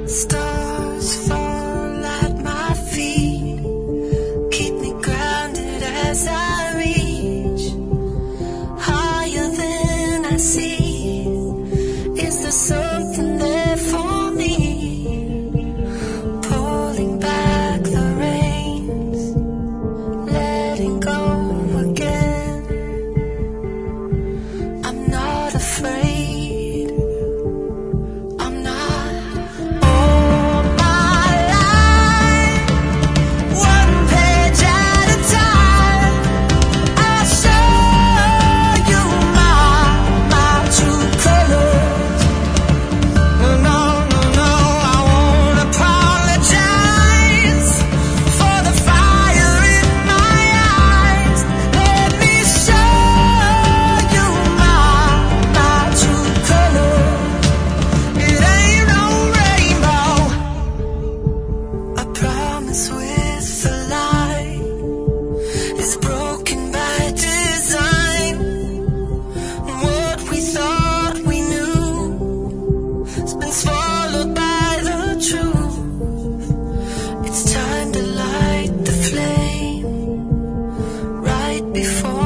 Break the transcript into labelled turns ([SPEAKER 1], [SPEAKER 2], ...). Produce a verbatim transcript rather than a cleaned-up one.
[SPEAKER 1] Stars fall at my feet, keep me grounded as I reach higher than I see. Is there something there for me? Pulling back the reins, letting go again. I'm not afraid. With the light is broken by design. What we thought we knew has been swallowed by the truth. It's time to light the flame right before